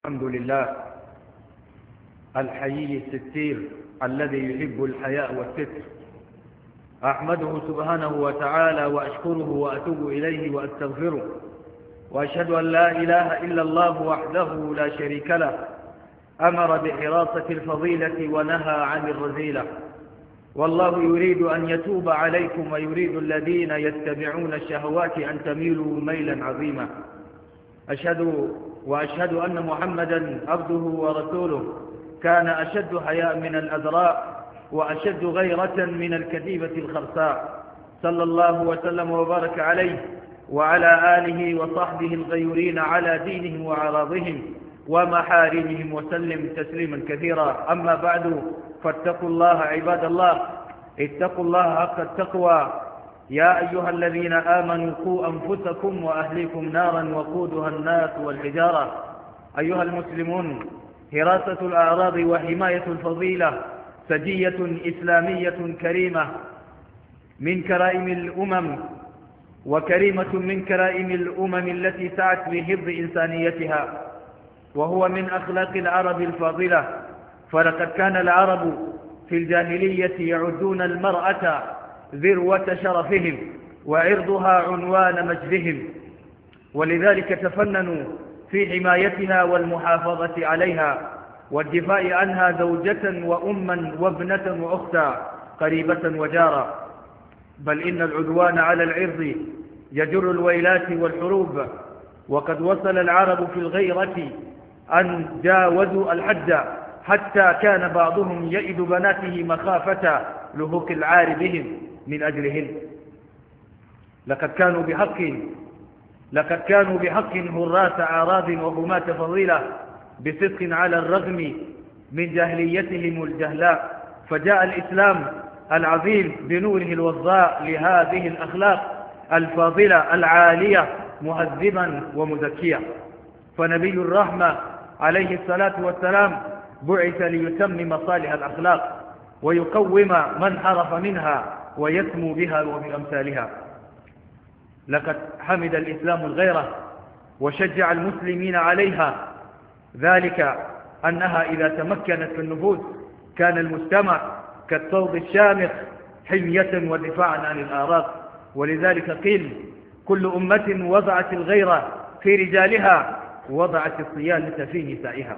الحمد لله الحيي الستير الذي يحب الحياء والستر. أحمده سبحانه وتعالى وأشكره وأتوب إليه وأستغفره، وأشهد أن لا إله إلا الله وحده لا شريك له، أمر بحراسة الفضيلة ونهى عن الرذيلة، والله يريد أن يتوب عليكم ويريد الذين يتبعون الشهوات أن تميلوا ميلا عظيما. وأشهد أن محمدا عبده ورسوله، كان أشد حياء من الأذراء وأشد غيرة من الكتيبة الخرساء، صلى الله وسلم وبارك عليه وعلى آله وصحبه الغيورين على دينهم وعراضهم ومحارمهم وسلم تسليما كثيرا. أما بعد، فاتقوا الله عباد الله، اتقوا الله حق التقوى. يا أيها الذين آمنوا قوا أنفسكم وأهليكم نارا وقودها الناس والحجارة. أيها المسلمون، حراسة الأعراض وحماية الفضيلة سجية إسلامية كريمة من كرائم الأمم، وكريمة من كرائم الأمم التي سعت بحفظ إنسانيتها، وهو من أخلاق العرب الفاضلة. فلقد كان العرب في الجاهلية يعدون المرأة ذروة شرفهم وعرضها عنوان مجدهم، ولذلك تفننوا في حمايتها والمحافظة عليها والدفاع عنها زوجة وأما وابنة وأختا قريبة وجارة. بل إن العدوان على العرض يجر الويلات والحروب، وقد وصل العرب في الغيرة أن جاوزوا الحد، حتى كان بعضهم يئد بناته مخافة لهوك العار بهم من أجلهن. لقد كانوا بحق هراس أعراض وهماة فضيلة بصدق على الرغم من جاهليتهم الجهلاء، فجاء الإسلام العظيم بنوره الوضاء لهذه الأخلاق الفاضلة العالية مهذبا ومزكيا. فنبي الرحمة عليه الصلاة والسلام بعث ليتمم صالح الأخلاق ويقوم من حرف منها ويسمو بها وبأمثالها. لقد حمد الإسلام الغيرة وشجع المسلمين عليها، ذلك أنها إذا تمكنت في النفوذ كان المجتمع كالصوت الشامخ حمية ودفاعا عن الآراض. ولذلك قيل: كل أمة وضعت الغيرة في رجالها وضعت الصيانة في نسائها.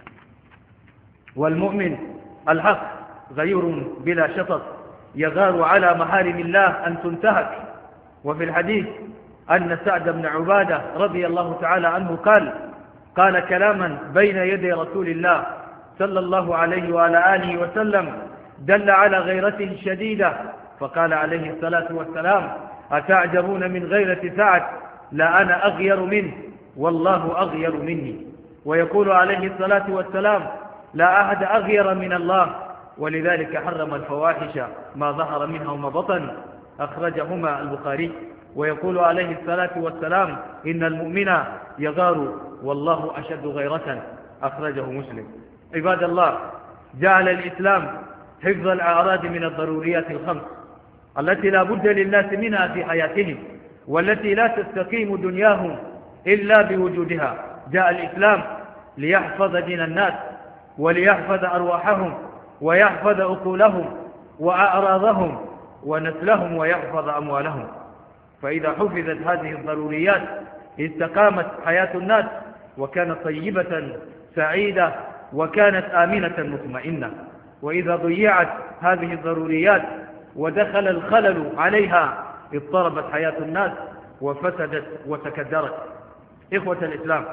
والمؤمن الحق غيور بلا شطط، يغار على محارم الله أن تنتهك. وفي الحديث أن سعد بن عبادة رضي الله تعالى عنه قال كلاما بين يدي رسول الله صلى الله عليه وعلى آله وسلم دل على غيرته الشديدة، فقال عليه الصلاة والسلام: أتعجبون من غيرة سعد؟ لا أنا أغير منه والله أغير مني. ويقول عليه الصلاة والسلام: لا أحد أغير من الله. ولذلك حرم الفواحش ما ظهر منها وما بطن، أخرجهما البخاري. ويقول عليه الصلاة والسلام: إن المؤمن يغار والله أشد غيرة، أخرجه مسلم. عباد الله، جعل الإسلام حفظ الأعراض من الضروريات الخمس التي لا بد للناس منها في حياتهم، والتي لا تستقيم دنياهم إلا بوجودها. جاء الإسلام ليحفظ دين الناس وليحفظ أرواحهم ويحفظ عقولهم وأعراضهم ونسلهم ويحفظ أموالهم. فإذا حفظت هذه الضروريات استقامت حياة الناس، وكانت طيبة سعيدة، وكانت آمنة مطمئنة. وإذا ضيعت هذه الضروريات ودخل الخلل عليها اضطربت حياة الناس وفسدت وتكدرت. إخوة الإسلام،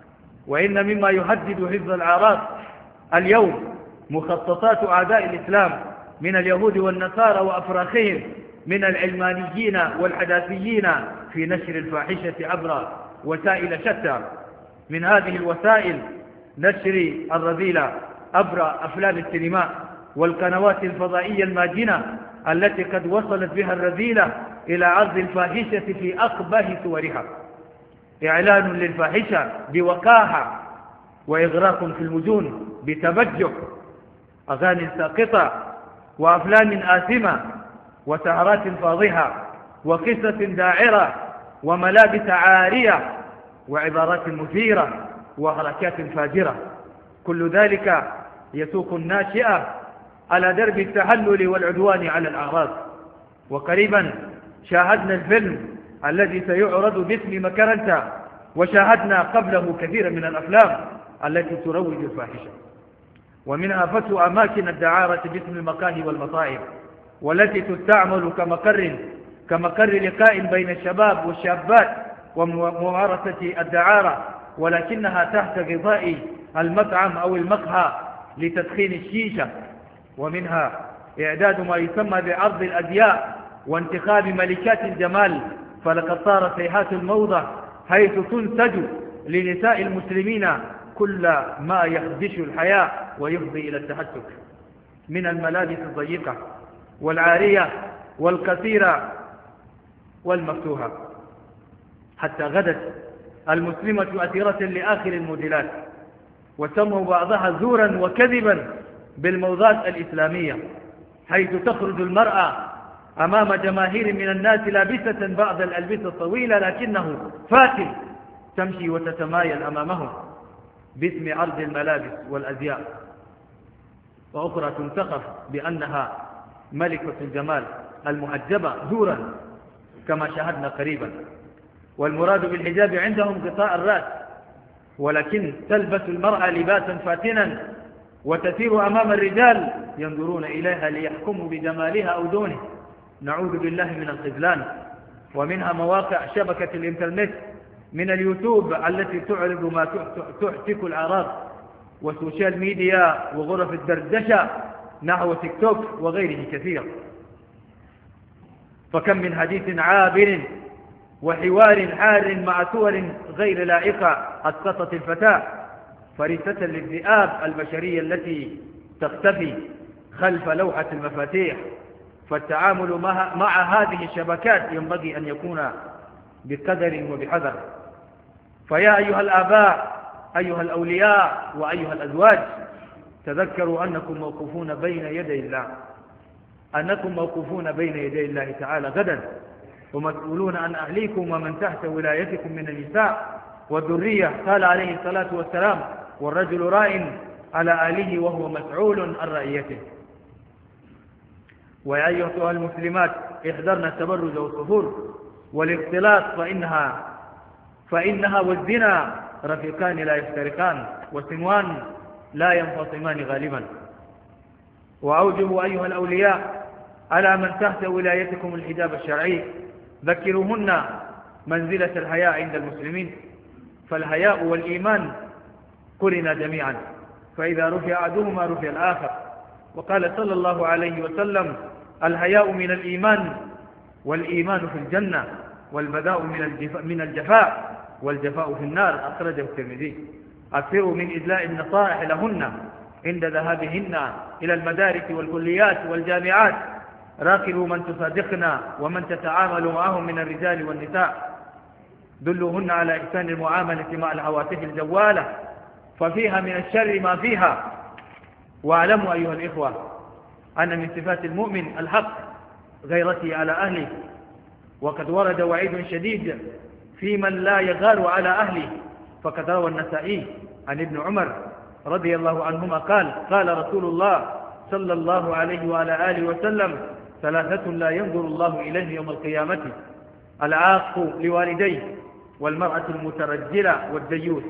وإن مما يهدد حفظ الأعراض اليوم مخططات أعداء الإسلام من اليهود والنصارى وأفراخهم من العلمانيين والحداثيين في نشر الفاحشة عبر وسائل شتى. من هذه الوسائل نشر الرذيلة عبر أفلام السينما والقنوات الفضائية الماجنة، التي قد وصلت بها الرذيلة إلى عرض الفاحشة في أقبح صورها، إعلان للفاحشة بوقاحة، وإغراق في المجون بتبجح، أغاني ساقطة وأفلام آثمة وسهرات فاضحة وقصة داعرة وملابس عارية وعبارات مثيرة وحركات فاجرة، كل ذلك يسوق الناشئة على درب التحلل والعدوان على الأعراض. وقريبا شاهدنا الفيلم الذي سيعرض باسم مكرنتا، وشاهدنا قبله كثيرا من الأفلام التي تروج الفاحشة، ومنها فتح أماكن الدعارة باسم المقاهي والمطاعم، والتي تستعمل كمقر لقاء بين الشباب والشابات وممارسة الدعارة، ولكنها تحت غطاء المطعم أو المقهى لتدخين الشيشة. ومنها إعداد ما يسمى بعرض الأزياء وانتخاب ملكات الجمال، فلقد صار سيحات الموضة حيث تنتج لنساء المسلمين كل ما يخدش الحياة ويفضي إلى التهتك من الملابس الضيقة والعارية والكثيرة والمفتوحة، حتى غدت المسلمة أثيرة لآخر الموديلات، وسموا بعضها زورا وكذبا بالموضات الإسلامية، حيث تخرج المرأة أمام جماهير من الناس لابسة بعض الألبسة الطويلة لكنه فاتن، تمشي وتتمايل أمامهم باسم عرض الملابس والأزياء، وأخرى تنتخف بأنها ملكة الجمال المحجبة زورا كما شاهدنا قريبا. والمراد بالحجاب عندهم غطاء الرأس، ولكن تلبس المرأة لباسا فاتنا وتسير أمام الرجال ينظرون إليها ليحكموا بجمالها أو دونه، نعوذ بالله من الخذلان. ومنها مواقع شبكة الإنترنت من اليوتيوب التي تعرض ما تحتك الأعراض، وسوشيال ميديا وغرف الدردشة نحو تيك توك وغيره كثير. فكم من حديث عابر وحوار حار مع صور غير لائقة أسقطت الفتاة فريسة للذئاب البشرية التي تختفي خلف لوحة المفاتيح. فالتعامل مع هذه الشبكات ينبغي أن يكون بقدر وبحذر. فيا أيها الآباء، أيها الأولياء، وأيها الأزواج، تذكروا أنكم موقوفون بين يدي الله، أنكم موقوفون بين يدي الله تعالى غدا، ومسؤولون عن أهليكم ومن تحت ولايتكم من النساء والذرية. قال عليه الصلاة والسلام: والرجل راء على آله وهو مسؤول عن رعيته. ويا أيها المسلمات، احذرن التبرج والصفور والاختلاط، فإنها والزنا رفيقان لا يفترقان، وسنوان لا ينفصمان غالبا. وأوجبوا أيها الأولياء على من تحت ولايتكم الحجاب الشرعي، ذكروهن منزلة الحياء عند المسلمين، فالحياء والإيمان قرنا جميعا، فإذا رفع أحدهما رفع الآخر. وقال صلى الله عليه وسلم: الحياء من الإيمان، والإيمان في الجنة، والبذاء من الجفاء، والجفاء في النار. أخرجه الترمذي. أكثروا من إدلاء النصائح لهن عند ذهابهن إلى المدارس والكليات والجامعات. راقبوا من تصادقن ومن تتعامل معهم من الرجال والنساء. دلوهن على إحسان المعاملة مع الهواتف الجوالة، ففيها من الشر ما فيها. واعلموا أيها الإخوة أن من صفات المؤمن الحق غيرته على أهله، وقد ورد وعيد شديد في من لا يغار على أهله. فقد روى النسائي عن ابن عمر رضي الله عنهما قال: قال رسول الله صلى الله عليه وعلى آله وسلم: ثلاثة لا ينظر الله إليه يوم القيامة: العاق لوالديه، والمرأة المترجلة، والديوث.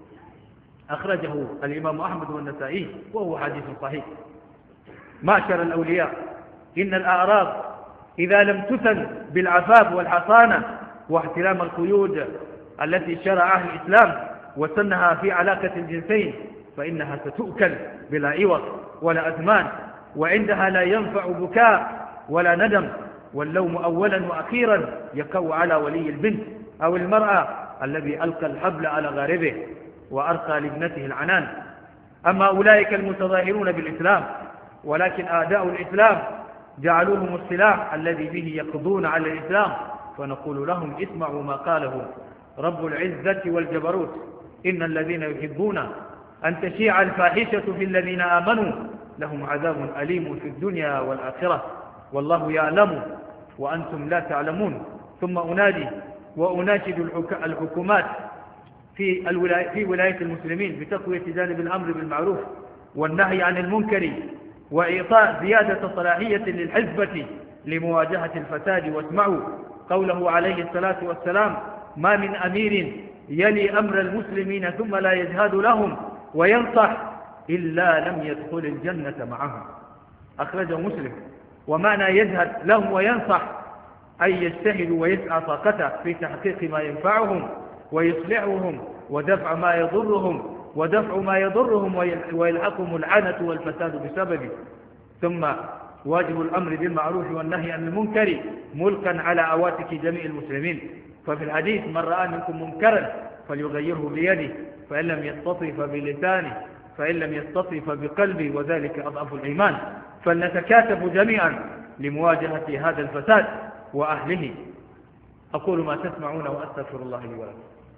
أخرجه الإمام أحمد والنسائي وهو حديث صحيح. معشر الأولياء، إن الأعراض إذا لم تسن بالعفاف والحصانة واحترام القيود التي شرعها الإسلام وسنها في علاقة الجنسين، فإنها ستؤكل بلا عوض ولا أثمان، وعندها لا ينفع بكاء ولا ندم، واللوم أولا وأخيرا يقع على ولي البنت أو المرأة الذي ألقى الحبل على غاربه وأرقى لابنته العنان. أما أولئك المتظاهرون بالإسلام ولكن أعداء الإسلام جعلوهم السلاح الذي به يقضون على الإسلام، فنقول لهم: اسمعوا ما قاله رب العزة والجبروت: إن الذين يحبون أن تشيع الفاحشة في الذين آمنوا لهم عذاب أليم في الدنيا والآخرة، والله يعلم وأنتم لا تعلمون. ثم أنادي وأناشد الحكومات في ولاية المسلمين بتقوية جانب الأمر بالمعروف والنهي عن المنكر وإعطاء زيادة صلاحية للحزبة لمواجهة الفساد. واسمعوا قوله عليه الصلاة والسلام: ما من أمير يلي أمر المسلمين ثم لا يجهاد لهم وينصح إلا لم يدخل الجنة معهم. أخرجه مسلم. ومعنى يجهد لهم وينصح أي يجتهد ويسعى طاقته في تحقيق ما ينفعهم ويصلحهم ودفع ما يضرهم ويلحقهم العنة والفساد بسببه. ثم واجب الأمر بالمعروف والنهي عن المنكر ملقا على عواتق جميع المسلمين. ففي الحديث: من رأى منكم منكرا فليغيره بيده، فإن لم يستطع فبلسانه، فإن لم يستطع فبقلبه، وذلك أضعف الإيمان. فلنتكاتف جميعا لمواجهة هذا الفساد وأهله. أقول ما تسمعون وأستغفر الله لي ولكم.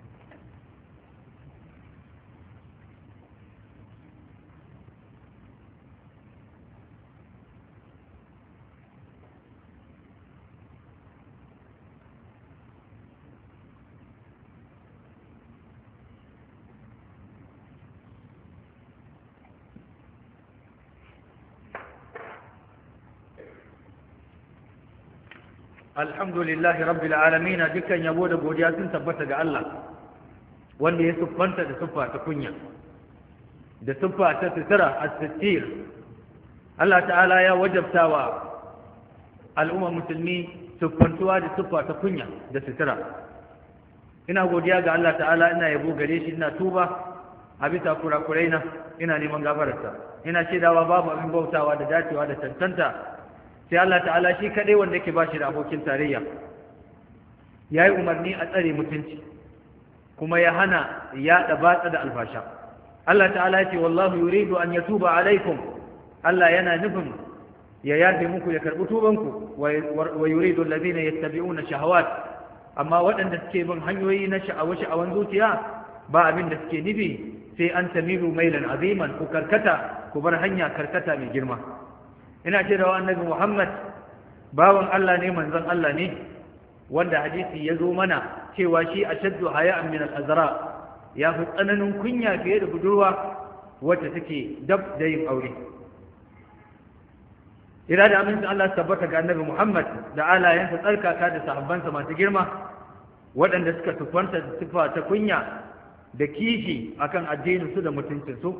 alhamdulillahi rabbil alamin. Dukkan yabo da godiya sun tabbata ga Allah wanda ya siffanta da siffa ta kunya da siffa ta sitira as-sittir. Allah ta'ala ya wajabtawa al'umma musulmi siffantuwa da siffa ta kunya da sitira. Ina godiya ga Allah ta'ala, ina yabo gare shi, ina tuba a bisa kurakuraina, ina neman gafararsa. Ina shaidawa babu abin bautawa da dacewa da tantanta sai Allah ta'ala shi kaɗai wanda yake ba shi da abokin tarayya. Ya yi umarni a tsare mutunci kuma ya hana yaɗa batsa da alfasha. Allah ta'ala ya ce: wallahu yuridu an yatuba alaikum. Allah yana nufin ya yafe muku, ya karɓi tubanku. wa yuridu alladhina yattabi'una shahawat. amma waɗanda suke bin hanyoyi na sha'awan zuciya ba abin da suke nufi sai an tamilu mailan aziman, ku karkata, ku bar hanya karkata mai girma. ina ce da annabi Muhammad bawan Allah ne, manzon Allah ne, wanda hadisi ya zo mana cewa shi ashaddu haya'an min al-azra, ya fi tsananin kunya fiye da budurwa wacce take dab da yin aure. ira da amincin Allah tabbata ga annabi Muhammad da alayensa tsarkaka da sahabbansa masu girma waɗanda suka tufanta da sifa ta kunya da kishi akan addinin su da mutuncin su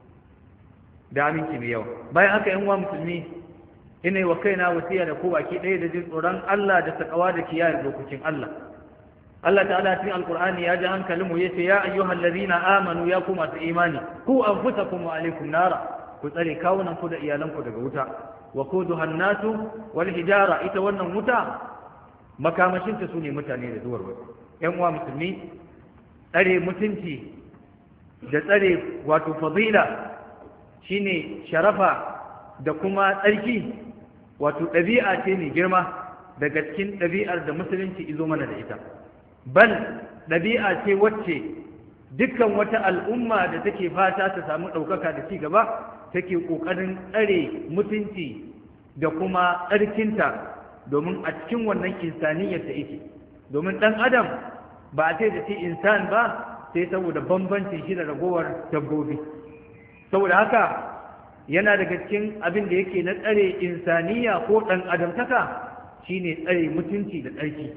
da aminci mai yawa. bayan haka yan uwa musulmi, ina yi wa kaina wasiya da ku baki ɗaya da jin tsoron Allah da takawa da kiyaye dokokin Allah. Allah ta'ala cikin alqur'ani ya ji hankalin mu yace: ya ayyuhal ladina amanu, ya ku masu imani, ku anfusakum wa alaikum nara, ku tsare kawunan ku da iyalan ku daga wuta. wa quduha an-nasu wal hijara, ita wannan wuta makamashin ta sune mutane da duwar wasu. yan uwa musulmi, tsare mutunci da tsare wato fadila shine sharafa da kuma tsarki, wato ɗabi'a ce mai girma daga cikin ɗabi'ar da musulunci izo mana da ita. bal ɗabi'a ce wacce dukkan wata al'umma da take fata ta samu ɗaukaka da ci gaba take ƙoƙarin tsare mutunci da kuma tsarkinta, domin a cikin wannan insaniyar ta yake. domin ɗan adam ba a ce da shi insan ba sai saboda bambancin shi da ragowar dabbobi. saboda haka yana daga cikin abin da yake na tsare insaniya ko ɗan adamtaka shine tsare mutunci da tsarki.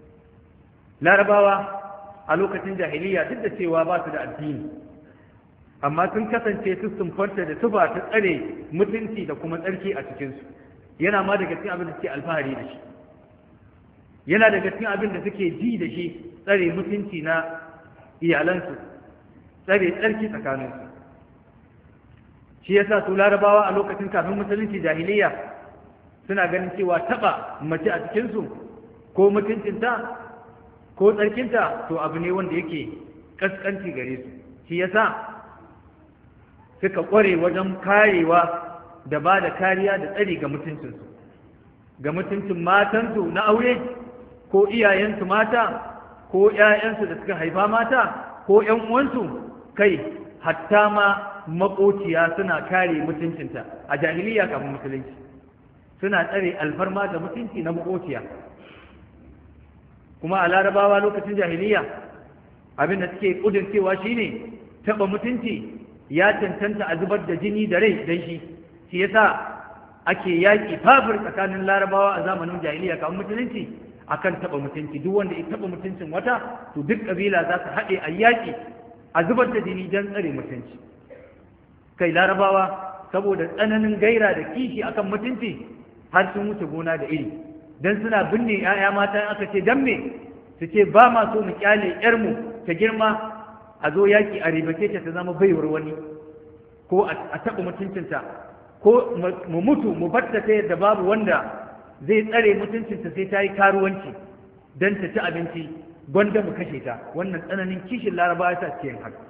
larabawa a lokacin jahiliya duk da cewa ba su da addini, amma sun kasance su sumfarta da tuba ta tsare mutunci da kuma tsarki a cikinsu. yana ma daga cikin abin da suke alfahari da shi, yana daga cikin abin da suke ji da shi, tsare mutunci na iyalansu, tsare tsarki tsakaninsu. shi yasa su larabawa a lokacin kafin musulunci jahiliya suna ganin cewa taba mace a cikinsu ko mutuncinta ko tsarkinta to abu ne wanda yake kaskanci gare su. shi yasa suka kware wajen karewa da ba da kariya da tsari ga mutuncinsu, ga mutuncin matansu na aure ko iyayensu mata ko ‘ya'yansu da suka haifa mata ko ‘yan uwansu, kai hatta ma maƙociya suna kare mutuncinta. a jahiliya kafin musulunci suna tsare alfarma da mutunci na maƙociya. kuma a larabawa lokacin jahiliya abin da suke ƙudurcewa shine taɓa mutunci ya cancanta a zubar da jini da rai don shi yasa ake yaƙi fafir tsakanin larabawa a zamanin jahiliya kamar musulunci akan taɓa mutunci. Duk wanda ya taɓa mutuncin wata to duk ƙabila za su haɗe a yaƙi a zubar da jini don tsare mutunci. Kai larabawa saboda tsananin gaira da kishi akan mutunci har sun wuce gona da iri, don suna binne 'ya'ya mata aka ce dan me su ce ba ma so mu kyale 'yarmu ta girma a zo yaƙi a ribace ta zama baiwar wani ko a taɓa mutuncinta ko mu mutu mu batta ta yadda babu wanda zai tsare mutuncinta sai ta yi karuwanci don ta ci abinci gwanda mu kashe ta. Wannan tsananin kishin larabawa ya sa suke yin haka.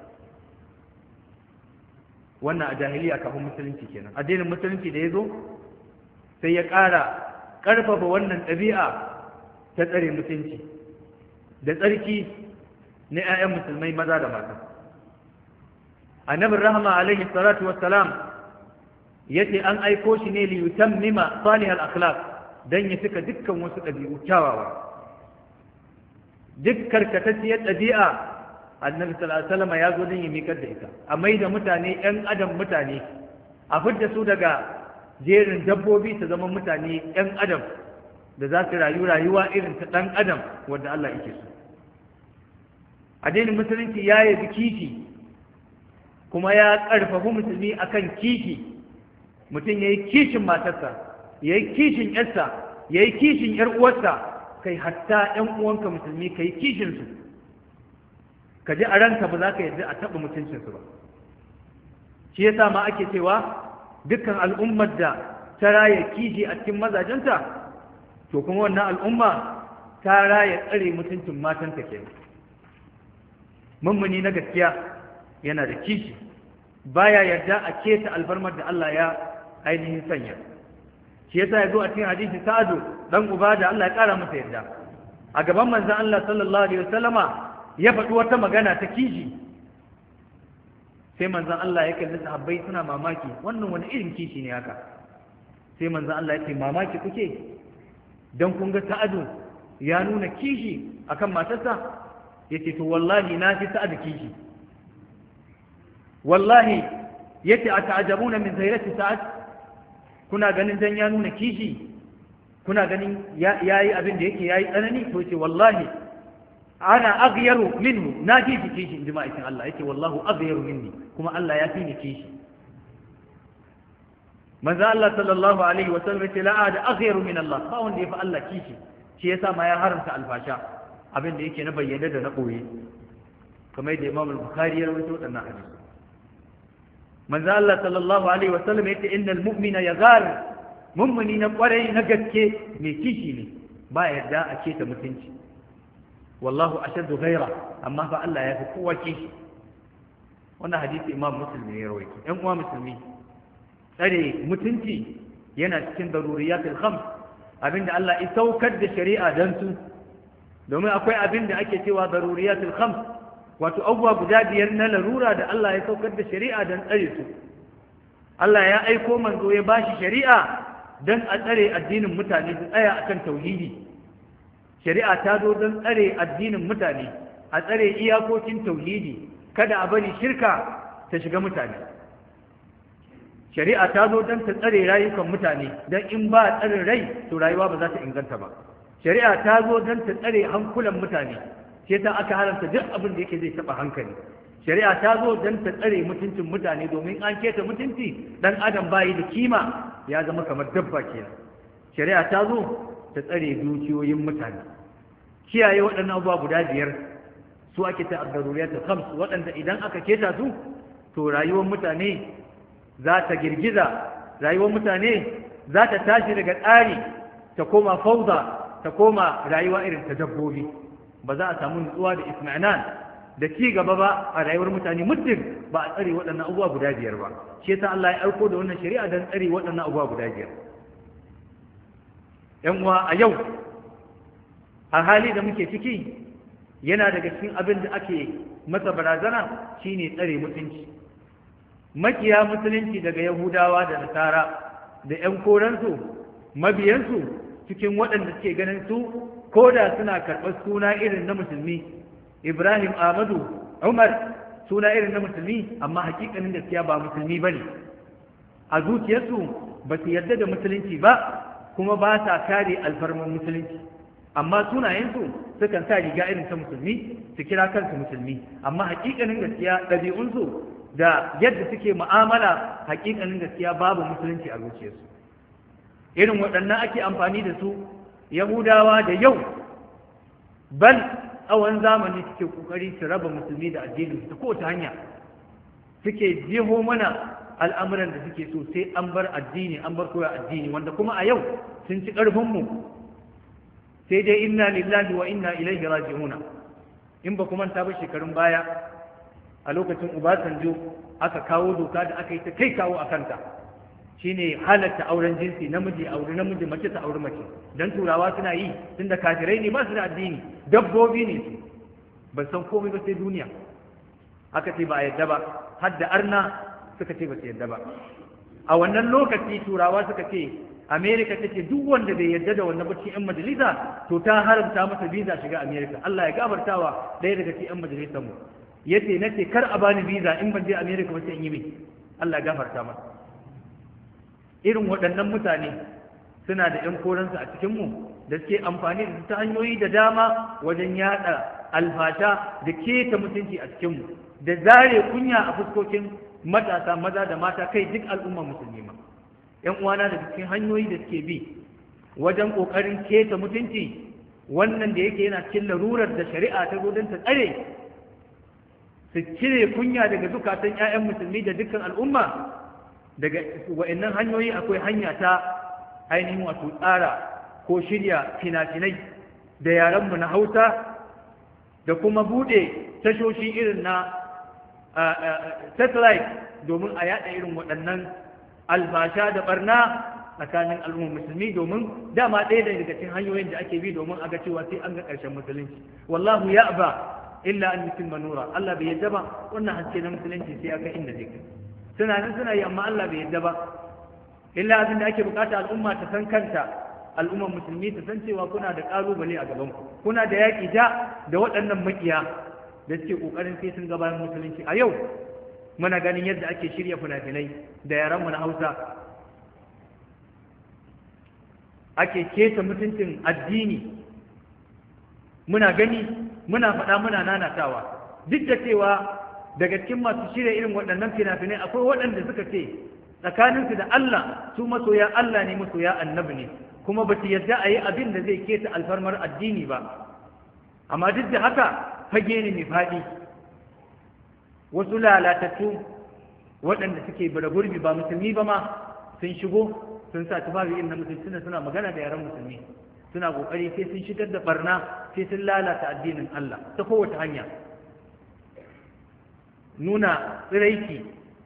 Wannan a jahiliya kafin musulunci kenan. Addinin musulunci da ya zo sai ya ƙara ƙarfafa wannan ɗabi'a ta tsare mutunci da tsarki na 'ya'yan musulmai maza da mata. Annabin rahama alaihi salatu wassalam yace an aiko shi ne li yutammima salihal akhlaq dan ya cika dukkan wasu ɗabi'u kyawawa. Duk karkatacciyar ɗabi'a annabi sallallahu alaihi wasallam ya zo don ya miƙar da ita, a mai da mutane 'yan adam mutane, a fidda su daga jerin dabbobi su zama mutane 'yan adam da za su rayuwa irin ta ɗan adam wanda Allah yake so. Addinin musulunci ya yabi kishi kuma ya ƙarfafi musulmi akan kishi. Mutum ya yi kishin matarsa, ya yi kishin ‘yarsa, ya yi kishin ‘yar uwarsa, kai hatta ‘yan uwanka musulmi ka yi kishinsu, ka ji a ranka ba za ka yarda a taɓa mutuncinsu ba. Shi yasa ma ake cewa dukkan al'ummar da ta raya kishi a cikin mazajenta, to kuma wannan al'umma ta raya tsare mutuncin matanta kenan. Mummuni na gaskiya yana da kishi, baya yarda a keta albarmar da Allah ya ainihin sanya. Shi yasa ya zo a cikin hadisi Sa'adu dan Ubada Allah ya kara masa yarda, a gaban manzon Allah sallallahu alaihi wasallama ya faɗi wata magana ta kishi. Sai manzon Allah ya kalli sahabbai suna mamaki, wannan wani irin kishi ne haka? Sai manzon Allah ya ce, mamaki kuke dan kun ga Sa'adu ya nuna kishi akan matarsa? Yace to wallahi na fi Sa'ad kishi. Wallahi yace ata'ajabuna min zairati Sa'ad, kuna ganin dan ya nuna kishi, kuna ganin yayi abin da yake yayi tsanani? To yace wallahi ana aghyaru minhu, na fi kishi inji ma'aikin Allah. Yace wallahu aghyaru minni, kuma Allah ya fi ni kishi. Manzo Allah sallallahu alaihi wa sallam yace la ahad aghyaru min Allah, ba wanda ya fi Allah kishi. Shi yasa ma ya haramta alfasha, abin da yake na bayyana da na ɓoye, kamar yadda Imam al-Bukhari ya rawaito wadannan hadisi. Manzo Allah sallallahu alaihi wa sallam yace innal mu'mina yaghar, mu'mini na kwarai na gaske mai kishi ne, ba yarda a keta mutunci. Wallahu ashaddu ghaira, amma fa Allah ya fi kowa kishi. Wannan hadisi Imam Muslim ne ya rawaito. Ɗan uwa musulmi, tsare mutunci yana cikin daruriyatul khams, abinda Allah ya saukar da shari'a dan su. Domin akwai abin da ake cewa daruriyatul khams, wato abubuwa guda biyar na larura da Allah ya saukar da shari'a don tsare su. Allah ya aiko manzo ya bashi shari'a don a tsare addinin mutane su tsaya akan tauhidi. Shari'a ta zo don tsare addinin mutane, a tsare iyakokin tauhidi, kada a bari shirka ta shiga mutane. Shari'a ta zo don ta tsare rayukan mutane, don in ba tsarin rai to rayuwa ba za ta inganta ba. Shari'a ta zo don ta tsare hankulan mutane, sai ta aka haramta duk abin da yake zai taɓa hankali. Shari'a ta zo don ta tsare mutuncin mutane, domin an keta mutunci dan adam bayi da kima, ya zama kamar dabba kenan. Shari'a ta zo ta tsare dukiyoyin mutane. Kiyaye waɗannan abubuwa guda biyar su ake ta ad-daruriyatul khams, waɗanda idan aka keta su to rayuwar mutane za ta girgiza, rayuwar mutane za ta tashi daga tsari ta koma fauda, ta koma rayuwa irin ta dabbobi. Ba za a samu nutsuwa da isma'nan da ci gaba ba a rayuwar mutane muddin ba a tsare waɗannan abubuwa guda biyar ba. Shi yasa Allah ya aiko da wannan shari'a don tsare waɗannan abubuwa guda biyar. ‘Yan uwa, a yau a hali da muke ciki yana daga cikin abin da ake masa barazana shine tsare mutunci. Makiya musulunci daga Yahudawa da Nasara da ‘yan koransu, mabiyansu cikin waɗanda suke ganin su ko da suna karɓar suna irin na musulmi, Ibrahim Ahmadu Umar suna irin na musulmi amma hakikanin gaskiya ba musulmi bane a zuciyarsu ba su yarda da musulunci ba kuma ba sa kare alfarman musulunci amma sunayensu sukan sa riga irin ta musulmi su kira kansu musulmi amma hakikanin gaskiya ɗabi'unsu da yadda suke mu'amala hakikanin gaskiya babu musulunci a zuciyarsu irin waɗannan ake amfani da su yahudawa da yau bal tsawon zamani suke kokari su raba musulmi da addinin ta kowace hanya suke jeho mana al'amuran da suke so sai an bar addini an bar koya addini wanda kuma a yau sun ci ƙarfinmu sai dai inna lillahi wa inna ilaihi raji'una in ba kuma ta ba shekarun baya a lokacin Obasanjo aka kawo doka da aka yi ta kai kawo a kanta shine halatta auren jinsi namiji aure namiji mace ta aure mace dan turawa suna yi tunda kafirai ne ba su da addini dabbobi ne su ban san komai ba sai duniya aka ce ba a yadda ba har da arna suka ce ba su yadda ba a wannan lokaci turawa suka ce Amerika ta ce duk wanda bai yadda da wannan bacci yan majalisa to ta haramta masa visa shiga Amerika Allah ya gabartawa ɗaya daga cikin yan majalisar mu yace nace kar a bani visa in ban je Amerika ba sai in yi mai Allah ya gafarta masa irin waɗannan mutane suna da ‘yan koransu a cikinmu da suke amfani da ta hanyoyi da dama wajen yada alfasha da keta mutunci a cikinmu da zare kunya a fuskokin matasa maza da mata kai duk al'umma musulmi ma ‘yan uwana da cikin hanyoyi da suke bi wajen ƙoƙarin keta mutunci wannan da yake yana cikin larurar da shari'a ta zo don ta tsare su cire kunya daga zukatan ‘ya'yan musulmi da dukkan al'umma daga wa'annan hanyoyi akwai hanya ta ainihin wato tsara ko shirya fina-finai da yarenmu na Hausa da kuma bude tashoshi irin na satellite domin a yada irin waɗannan albasha da barna tsakanin al'ummar musulmi domin dama ɗaya daga cikin hanyoyin da ake bi domin a ga cewa sai an ga ƙarshen musulunci wallahu ya ba illa an yutimma nura Allah bai yadda ba wannan haske na musulunci sai aka inda zai kai suna nan suna yi amma Allah bai yadda ba illa abin da ake bukata al'umma ta san kanta al'ummar musulmi ta san cewa kuna da kalubale a gaban ku kuna da yaki da waɗannan makiya da suke kokarin sai sun ga bayan musulunci a yau muna ganin yadda ake shirya fina-finai da yaran mu na Hausa ake keta mutuncin addini muna gani muna faɗa muna nanatawa duk da cewa daga cikin masu shirya irin waɗannan fina-finai akwai waɗanda suka ce tsakaninsu da Allah su masoya Allah ne masoya annabi ne kuma ba su yarda a yi abin da zai keta alfarmar addini ba amma duk da haka fage ne mai faɗi wasu lalatattu waɗanda suke bara gurbi ba musulmi ba ma sun shigo sun sa tufafi irin na musulmi suna magana da yaran musulmi suna ƙoƙari sai sun shigar da barna sai sun lalata addinin Allah ta kowace hanya nuna tsiraiki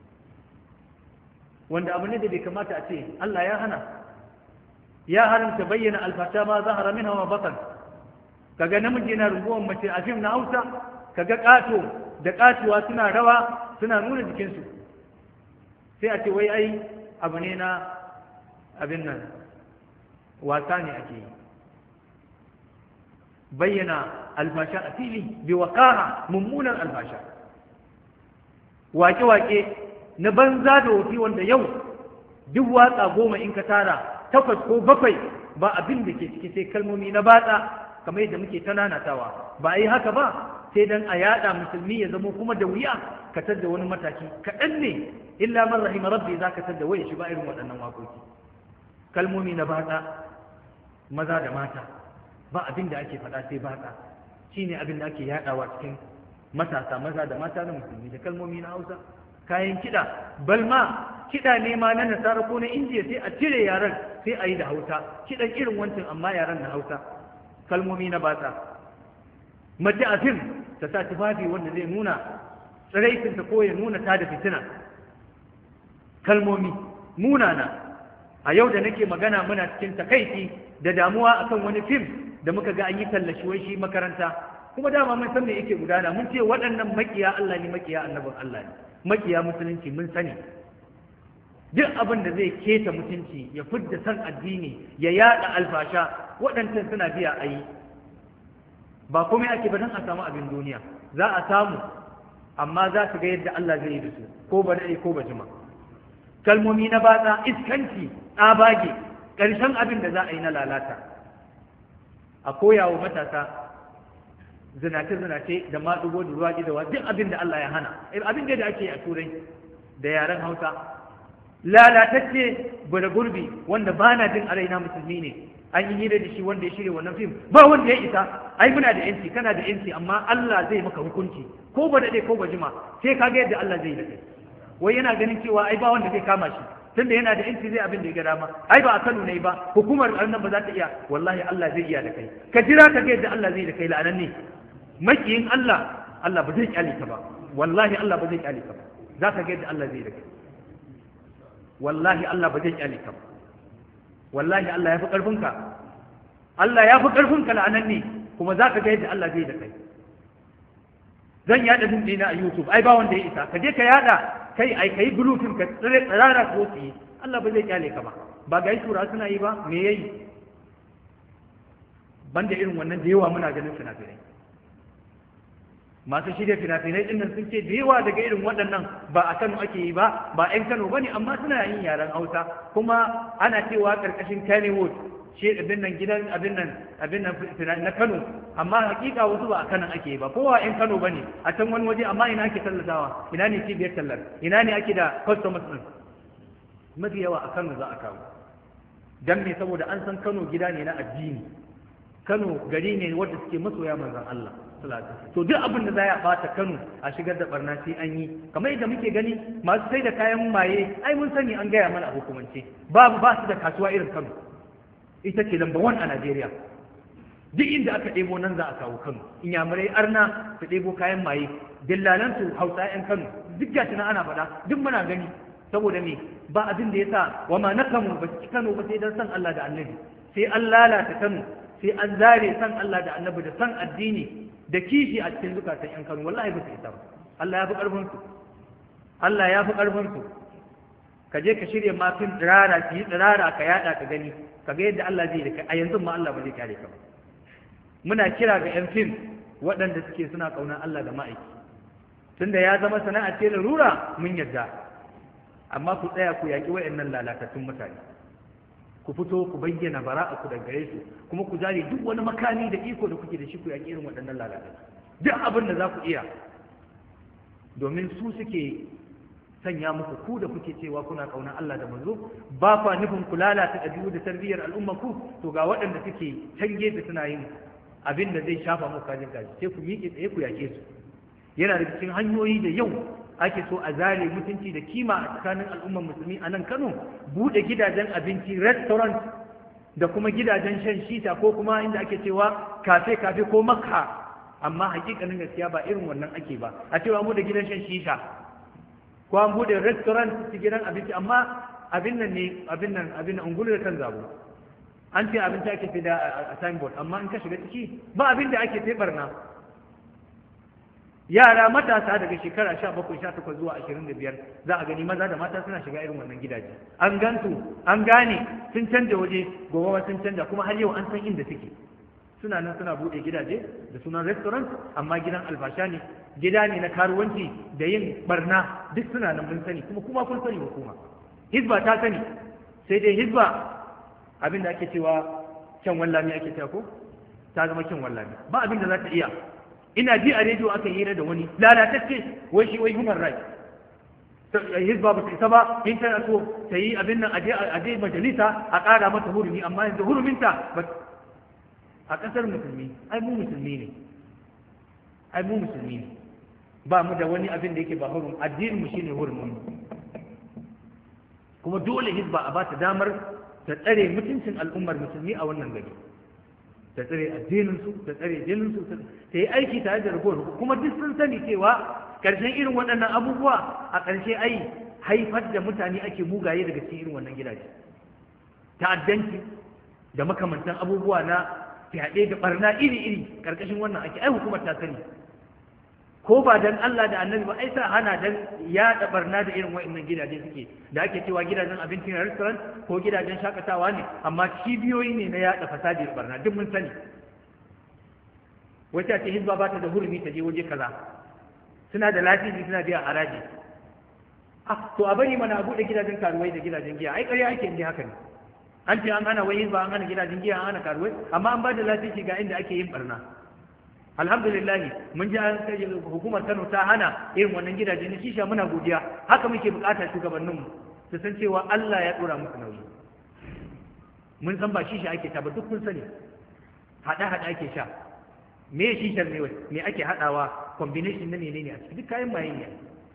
wanda abu ne da bai kamata a ce Allah ya haramta bayyana alfata ma zahara minha wa batan kaga namiji yana runguwan mace a fim na Hausa kaga kato da katuwa suna rawa suna nuna jikinsu sai a ce wai ai abu ne na abin nan wasa ne ake yi bayyana alfasha a fili bi waqaha mummunan alfasha wake-wake na banza da wofi wanda yau duk watsa 10 in ka tara 8 ko 7 ba abin da ke ciki sai kalmomi na batsa kamar yadda muke ta nanatawa ba a yi haka ba sai dan a yada musulmi ya zama kuma da wuya ka tadda wani mataki kaɗan ne illa man rahima rabbi za ka tadda waya shi ba irin waɗannan waƙoƙi kalmomi na batsa maza da mata ba abin da ake faɗa sai batsa shine abin da ake yadawa cikin matasa maza da mata na musulmi da kalmomi na Hausa kayan kiɗa balma kiɗa ne ma na nasara ko na indiya sai a cire yaran sai a yi da Hausa kiɗan irin wancan amma yaran na Hausa kalmomi na batsa mace a fim ta sa tufafi wanda zai nuna tsiraitinta ko ya nuna ta da fitina kalmomi munana a yau da nake magana muna cikin takaici da damuwa akan wani fim da muka ga an yi tallashi wai shi makaranta kuma dama mun san me yake gudana mun ce waɗannan makiya Allah ne makiya annabin Allah ne makiya musulunci mun sani duk abin da zai keta mutunci ya fidda san addini ya yada alfasha waɗancan suna biya a yi ba komai ake ba dan a samu abin duniya, za a samu amma za su ga yadda Allah zai yi da su ko ba daɗe ko ba jima. Kalmomi na batsa, iskanci, tsabage, ƙarshen abin da za a yi na lalata. A koyawa matasa zinace-zinace da maɗugo da ruwa da duk abin da Allah ya hana, abin da ake a turai da yaren Hausa. Lalatacce bara gurbi wanda ba na jin a raina musulmi ne, an yi hira da shi wanda ya shirya wannan fim, ba wanda ya isa, ai muna da yanci, kana da yanci, amma Allah zai maka hukunci ko ba daɗe ko ba jima, sai ka ga yadda Allah zai da kai. Wai yana ganin cewa ai ba wanda zai kama shi tunda yana da yanci zai abin da ya ga dama, ai ba a Kano ne ba, hukumar nan ba za ta iya, wallahi Allah zai iya da kai. Ka jira ka ga yadda Allah zai da kai, la'anan ne makiyin Allah, Allah ba zai kyale ka ba, wallahi Allah ba zai kyale ka ba, za ka ga yadda Allah zai da kai, wallahi Allah ba zai kyale ka ba, wallahi Allah ya fi ƙarfinka, Allah ya fi ƙarfinka la'anan ne, kuma za ka ga yadda Allah zai da kai. Zan yaɗa din ɗina a YouTube, ai ba wanda ya isa, ka je ka yaɗa kai ai kai bulutun ka tsirara ko yi, Allah ba zai kyale ka ba ga yi tura suna yi ba, me yayi? Banda irin wannan da yawa muna ganin fina-finai. Masu shirya fina-finai ɗin nan sun ce da yawa daga irin waɗannan ba a Kano ake yi ba, ba 'yan Kano ba ne, amma suna yin yaren Hausa, kuma ana cewa ƙarƙashin Kannywood shi abin nan gidan abin nan na Kano, amma hakika wasu ba a Kano ake yi ba, kowa 'yan Kano ba ne, a can wani waje, amma ina ake tallatawa, ina ne cibiyar tallar, ina ne ake da customers ɗin, mafi yawa a Kano za a kawo. Dan me? Saboda an san Kano gida ne na addini, Kano gari ne wanda suke masoya manzon Allah. To duk abin da za a bata Kano a shigar da barna sai an yi, kamar yadda muke gani masu sai da kayan maye, ai mun sani an gaya mana a hukumance, ba su da kasuwa irin Kano, ita ce number 1 a Najeriya. Duk inda aka ɗebo nan za a kawo Kano, inyamurai arna su ɗebo kayan maye, dillalansu Hausa 'yan Kano, duk gashi na ana faɗa, duk muna gani. Saboda me? Ba abin da ya sa wa ma nakamu ba ci Kano ba sai dan san Allah da Annabi, sai an lalata Kano, sai an zare san Allah da Annabi da san addini da kishi a cikin zukatan 'yan Kano, wallahi ba su isa ba. Allah ya fi ƙarfinsu, Allah ya fi ƙarfinsu. Ka je ka shirya mafin tsirara, ki yi tsirara ka yaɗa ka gani, ka ga yadda Allah zai da kai, a yanzu ma Allah ba zai kare ka ba. Muna kira ga 'yan fim waɗanda suke suna ƙaunar Allah da ma'aiki, tunda ya zama sana'a ce larura, mun yarda, amma ku tsaya ku yaƙi waɗannan lalatattun mutane, ku fito ku bayyana bara'a ku daga gare su, kuma ku jare duk wani makami da iko da kuke da shi, ku yaƙi irin waɗannan lalata, duk abin da za ku iya, domin su suke sanya muku ku da kuke cewa kuna ƙaunar Allah da manzo, ba kwa nufin ku lalata ɗabi'u da tarbiyyar al'umma ku, to ga waɗanda suke can gefe suna yin abin da zai shafa muku kajin gaji, sai ku miƙe tsaye ku yaƙe su. Yana da cikin hanyoyi da yau ake so a zare mutunci da kima a tsakanin al'ummar musulmi a nan Kano, buɗe gidajen abinci, restaurant, da kuma gidajen shan shisha, ko kuma inda ake cewa kafe ko makka, amma hakikanin gaskiya ba irin wannan ake ba. A cewa mu da gidan shan shisha ko an buɗe restaurant, su gidan abinci, amma abin nan ungulu da kan zabo, an ce abinci ake fi da a signboard, amma in ka shiga ciki ba abin da ake sai barna. Yara matasa daga shekara 17-18 zuwa 25 za a gani maza da mata suna shiga irin wannan gidaje, an gansu, an gane sun canja waje, gobe sun canja, kuma har yau an san inda suke, suna nan suna buɗe gidaje da sunan restaurant, amma gidan albasha ne, gida ne na karuwanci da yin barna, duk suna nan mun sani, kuma kun sani, hukuma hizba ta sani, sai dai hizba abin da ake cewa kyan wallami ake cewa ko ta zama kyan wallami, ba abin da za ta iya. Ina ji a rediyo aka hira da wani lalatacce, wai shi wai human rights, hizba ba ta isa ba, in tana so ta yi abin nan aje majalisa a ƙara mata hurumi, amma yanzu huruminta a ƙasar musulmi, ai mu musulmi ne, ba mu da wani abin da yake ba hurum, addinin mu shine hurumin mu, kuma dole hizba a ba ta damar ta tsare mutuncin al'ummar musulmi a wannan gari, ta tsare addininsu, ta tsare jininsu, ta yi aiki tare da ragowar, kuma duk sun sani cewa ƙarshen irin waɗannan abubuwa a ƙarshe haifar da mutane ake mugaye daga cikin irin wannan gidaje, ta'addanci da makamantan abubuwa na fyaɗe da ɓarna iri-iri ƙarƙashin wannan ake, ai hukumar ta sani, ko ba dan Allah da Annabi ba, ai sa hana dan yaɗa barna da irin wa'annan gidaje suke, da ake cewa gidajen abinci na restaurant ko gidajen shakatawa ne, amma cibiyoyi ne na yaɗa fasadi da barna, duk mun sani. wata ce hizba ba ta da hurumi ta je waje kaza, suna da lafiya suna biya haraji. To a bari mana a buɗe gidajen karuwai da gidajen giya, ai ƙarya ake inda haka ne. An ce an hana wai hizba, an hana gidajen giya, an hana karuwai, amma an ba da lafiya ga inda ake yin barna. Alhamdulillah mun ji an kai hukumar Kano ta hana irin wannan gidaje na shisha, muna godiya. Haka muke bukata shugabanninmu su san cewa Allah ya dora musu nauyi. Mun san ba shisha ake ta ba, duk kun sani hada ake sha. Me shishar ne wai me ake hadawa, combination na menene a ciki, duk kayan maye ne.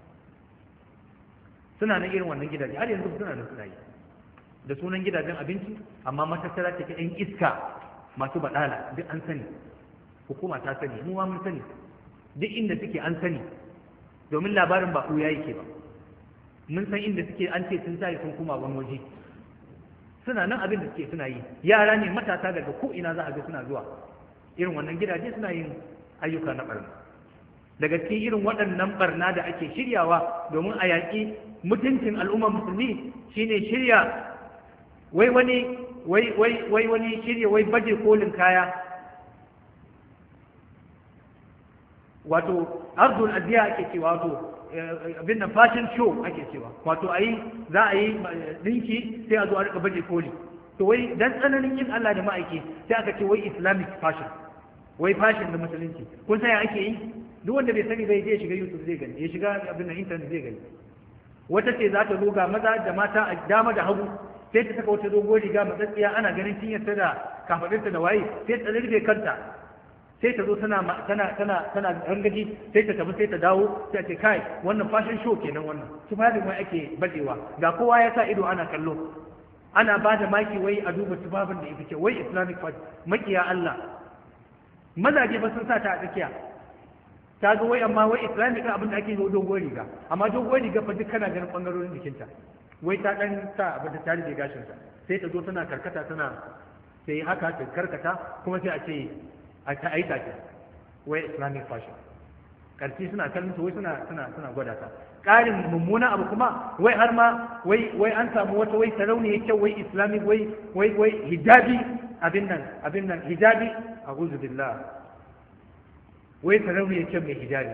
Suna nan irin wannan gidaje har yanzu suna nan, suna yi da sunan gidajen abinci, amma matattara ce ta ɗan iska masu baɗala, duk an sani. Hukuma ta sani, mu ma mun sani, duk inda suke an sani, domin labarin ba ya yake ba. Mun san inda suke, an ce sun tayi sun kuma wani waje, suna nan abin da suke suna yi. Yara ne matasa daga ko ina za a ga suna zuwa irin wannan gidaje suna yin ayyuka na barna. Daga cikin irin waɗannan barna da ake shiryawa domin a yaƙi mutuncin al'ummar musulmi shine shirya wai wani shirya wai baje kolin kaya, wato ardul aziya ake cewa, wato abin nan fashion show ake cewa, wato za a yi dinki sai a zo a rika baje koli. To wai dan tsananin yin Allah da ma'aiki sai aka ce wai Islamic fashion, wai fashion da musulunci. Kun san ya ake yi? Duk wanda bai sani bai je shiga YouTube zai gani, ya shiga abin nan internet zai gani. Wata ce za ta zo ga maza da mata a dama da hagu, sai ta saka wata dogon riga matsatsiya, ana ganin cinyarta da kafadinta da waye, sai ta rufe kanta, sai ta zo tana rangaji, sai ta tafi sai ta dawo, sai ce kai wannan fashion show kenan, wannan tufafin wai ake bajewa, ga kowa ya sa ido ana kallo, ana ba da maki wai a duba tufafin da ya fice, wai Islamic fashion. Makiya Allah, mazaje ba sun sa ta a tsakiya, ta ga wai amma wai Islamic abin da ake yi dogon riga, amma dogon riga fa duk kana ganin bangarorin jikinta, wai ta dan sa abin da ta rike gashinta, sai ta zo tana karkata, tana sai haka ta karkata, kuma sai a ce a ta aita ce wai Islamic fashion. Karfi suna kallon wai suna gwada ta. Ƙarin mummuna abu kuma wai har ma wai an samu wata wai sarauniya kyau, wai Islamic wai hijabi abin nan hijabi, a'udhu billah, wai sarauniya kyau mai hijabi,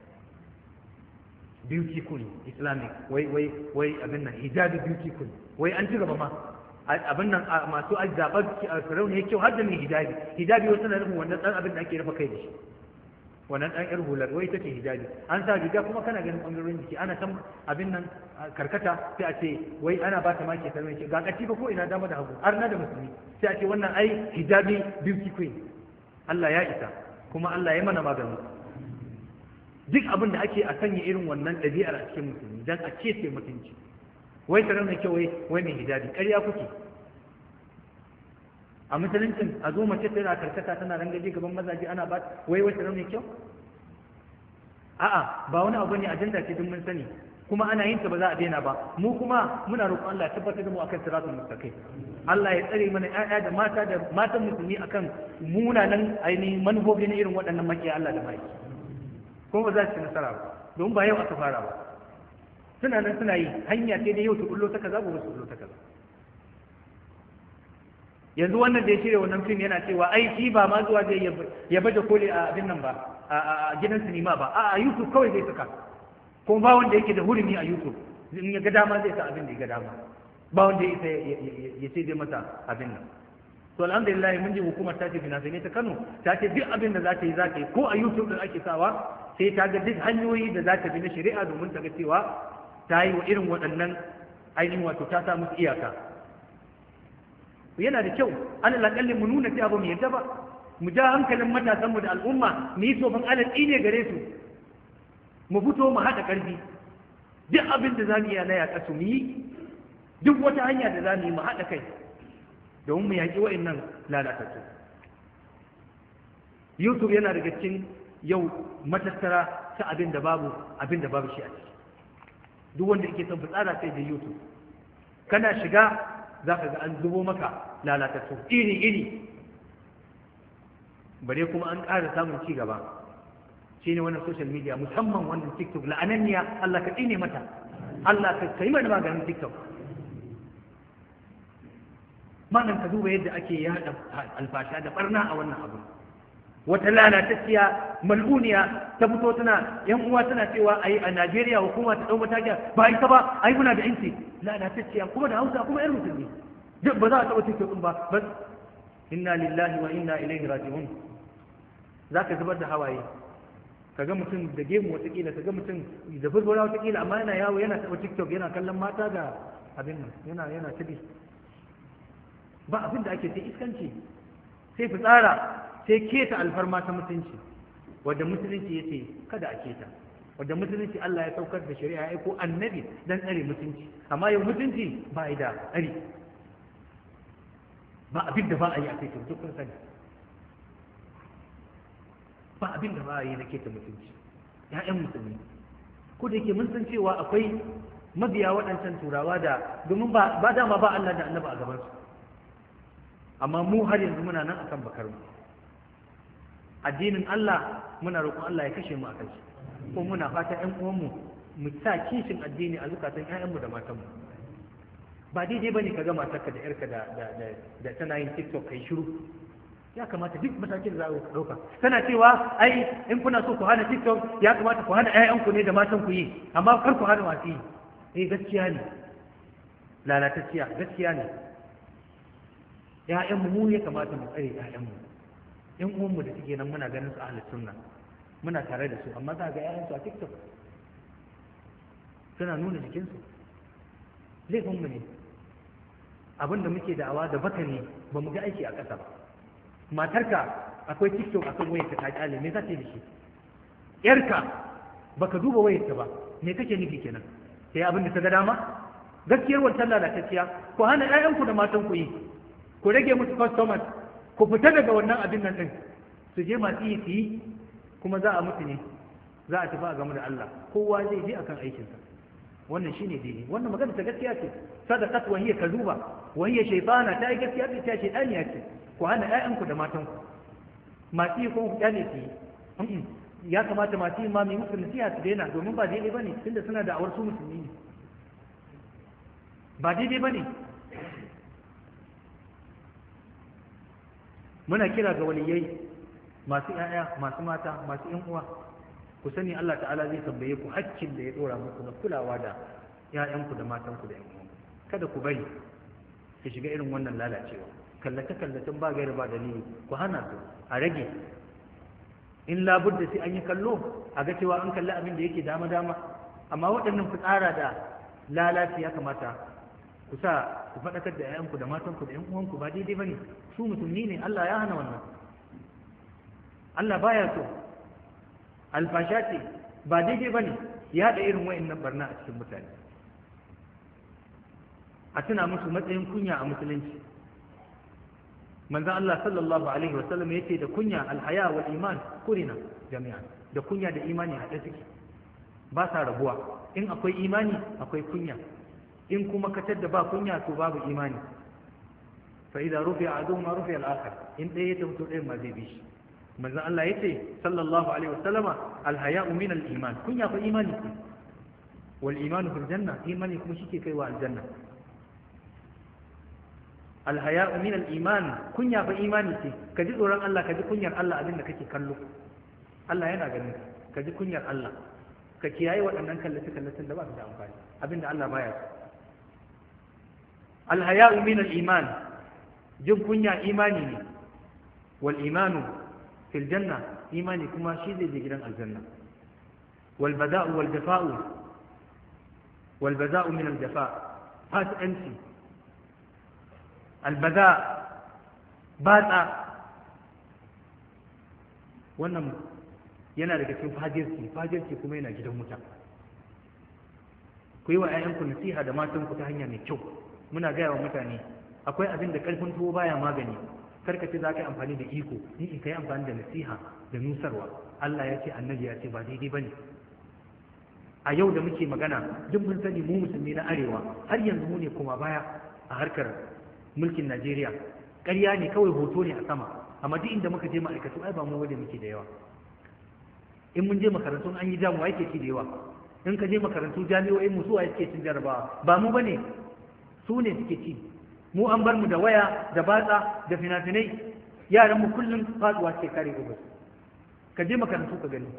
beautiful Islamic, wai abin nan hijabi beautiful, wai an ci gaba ma abin nan masu zaɓar sarauniya kyau har da mai hijabi wasu na nufin wannan ɗan abin da ake rufe kai da shi, wannan ɗan ƴar hular, wai ita ce hijabi. An sa riga kuma kana ganin ɓangarorin jiki, ana san abin nan karkata, sai a ce wai ana ba ta maki sarauniya kyau, ga katifa ko ina dama da hagu, har na da musulmi, sai a ce wannan ai hijabi beauty queen. Allah ya isa, kuma Allah ya mana magani. Duk abin da ake a sanya irin wannan ɗabi'ar a cikin musulmi don a ce sai mutunci. Wai tare mai kyau wai mai hijabi, ƙarya kuke. A musuluncin a zo mace tana karkata tana rangaje gaban mazaje ana ba wai tare mai kyau? A'a, ba wani abu ne, ajanda ce duk mun sani, kuma ana yin ta ba za a daina ba. Mu kuma muna roƙon Allah ya tabbatar da mu akan siratul mustaqim. Allah ya tsare mana ƴaƴa da matan musulmi akan munanan ainihin manufofi na irin waɗannan makiya Allah da mai. Kuma ba za su ci nasara ba, don ba yau aka fara ba. Suna nan suna yi, hanya sai dai yau su kullo ta kaza, gobe su kullo ta kaza. Yanzu wannan da ya shirya wannan fim yana cewa ai shi ba ma zuwa zai ya baje koli a abin nan ba, a gidan sinima ba, a YouTube kawai zai saka. Kuma ba wanda yake da hurumi a YouTube, in ya ga dama zai sa abin da ya ga dama. Ba wanda ya ce zai masa abin nan. To alhamdulillah mun ji hukumar ta ce fina-finai ta Kano ta ce duk abin da za ta yi ko a YouTube din ake sawa, sai ta ga duk hanyoyi da za ta bi na shari'a domin ta ga cewa ta yi wa irin waɗannan ainihin wato ta sa musu iyaka. Yana da kyau ana laƙallin mu nuna cewa ba mu yarda ba, mu ja hankalin matasanmu da al'umma mu yi tsoban alatsi ne gare su, mu fito mu haɗa ƙarfi, duk abin da za mu iya na yaƙa su mu yi, duk wata hanya da za mu yi mu haɗa kai domin mu yaƙi wa'annan lalatattu. YouTube yana daga cikin yau matattara ta abin da babu shi a ciki. Duk wanda yake son fitsara sai da YouTube. Kana shiga za ka ga an zubo maka lalatattu iri-iri. Bare kuma an ƙara samun ci gaba. Shi ne wannan social media, musamman wannan TikTok la'ananniya, Allah ka tsine mata. Allah ka yi mana maganin TikTok. Malam ka duba yadda ake yaɗa alfasha da barna a wannan abu. wata lalatacciya mal'uniya ta fito tana yan uwa tana cewa ai a Najeriya hukuma ta dau mataki ba ita ba ai muna da yanci lalatacciya kuma da Hausa kuma yar musulmi duk ba za a taba TikTok din ba bas inna lillahi wa inna ilaihi raji'un zaka zubar da hawaye kaga mutum da gemu watakila kaga mutum da furfura watakila amma yana yawo yana taba TikTok yana kallon mata da abin nan yana tabi ba abin da ake sai iskanci sai fitsara sai keta alfarma ta mutunci wadda musulunci yace kada a keta wadda musulunci Allah ya saukar da shari'a ya aiko annabi dan tsare mutunci amma yau mutunci ba da tsari ba abin da ba a yi a kai duk kun sani ba abin da ba a yi na keta mutunci ya'yan musulmi ko da yake mun san cewa akwai mabiya waɗancan turawa da domin ba dama ba Allah da annabi a gabansu amma mu har yanzu muna nan akan bakar mu addinin Allah muna roƙon Allah ya kashe mu a kanshi ko muna fata ƴan uwanmu mu sa kishin addini a zukatan ƴaƴanmu da matanmu ba daidai bane ka ga matarka da ƴarka da tana yin TikTok kai shiru ya kamata duk matakin za ku ɗauka tana cewa ai in kuna so ku hana TikTok ya kamata ku hana ƴaƴanku ne da matan ku yi amma kar ku hana masu yi gaskiya ne lalatacciya gaskiya ne ƴaƴanmu mu ya kamata mu tsare ƴaƴanmu ƴan uwanmu da suke nan muna ganin su ahlus sunna muna tare da su amma za ga ƴaƴansu a TikTok suna nuna jikinsu laifinmu ne abinda muke da'awa da baka ne ba mu ga aiki a ƙasa ba matarka akwai TikTok akan wayarka ta kyale me za ta yi da shi yarka baka duba wayarta ba me kake nufi kenan sai abin da ta ga dama gaskiyar wancan lalatacciya ku hana ƴaƴanku da matan ku yi ku rage musu customers ku fita daga wannan abin nan din su je masu yi su yi kuma za a mutu ne za a tafi a game da Allah kowa zai je akan aikinsa wannan shine daidai wannan magana ta gaskiya ce sadaqat wa hiya kazuba wa hiya shaytana ta gaskiya ce ta shaytaniya ce ku hana ƴaƴanku da matanku masu yi kuma ku kyale su yi ya kamata masu yi ma mai musu nasiha su daina domin ba daidai bane tunda suna da awar su musulmi ne ba daidai bane muna kira ga waliyai masu ƴaƴa masu mata masu ƴan uwa ku sani Allah ta'ala zai tambaye ku haƙƙin da ya dora muku na kulawa da ƴaƴanku da matanku da ƴan uwanku kada ku bari ku shiga irin wannan lalacewa kallace-kallacen ba gaira ba dalili ku hana su a rage in labudda sai an yi kallo a ga cewa an kalli abin da yake dama-dama amma waɗannan fitsara da lalaci ya kamata ku sa ku faɗakar da 'ya'yanku da matanku da 'yan uwanku ba daidai ba ne su musulmi ne Allah ya hana wannan Allah baya so alfasha ce ba daidai ba ne ya haɗa irin wa'annan barna a cikin mutane a tuna musu matsayin kunya a musulunci manzon Allah sallallahu alaihi wa sallam yace da kunya alhaya wal iman kurina jami'an da kunya da imani haɗe suke ba sa rabuwa in akwai imani akwai kunya in kuma katar da ba kunya to babu imani fa idza rufi'a aduhuma rufi'a al-akhar in ɗaya ya tafi ɗayan ma zai bi shi manzon Allah yace sallallahu alaihi wa sallama alhaya'u min al-iman kunya fa imani ce wal imanu fil janna imani kuma shike kaiwa aljanna alhaya'u min al-iman kunya fa imani ce ka ji tsoron Allah ka ji kunyar Allah abin da kake kallo Allah yana ganin ka ji kunyar Allah ka kiyaye waɗannan kallace-kallacen da ba su da amfani abin da Allah baya so alhaya'u min al-iman jin kunya imani ne wal imanu fil janna imani kuma shi zai je gidan aljanna wal bada'u wal jafa'u wal bada'u min al-jafa' fasikanci albada batsa wannan yana daga cikin fajirci kuma yana gidan wuta ku yi wa 'ya'yanku nasiha da matanku ta hanya mai kyau muna gaya wa mutane akwai abin da karfin tuwo baya magani karkace za ka yi amfani da iko in ka yi amfani da nasiha da nusarwa Allah ya ce annabi ya ce ba daidai ba ne a yau da muke magana duk mun sani mu musulmi na arewa har yanzu mu ne kuma baya a harkar mulkin Najeriya ƙarya ne kawai hoto ne a sama amma duk inda muka je ma'aikatu ai ba mu wanda muke da yawa in mun je makarantu an yi jamuwa yake ci da yawa in ka je makarantu jami'o'in mu suwa yake cin jarabawa ba mu bane su ne suke ci mu an bar mu da waya da batsa da fina-finai yaran mu kullum faduwa ce kare gobe ka je makarantu ka gani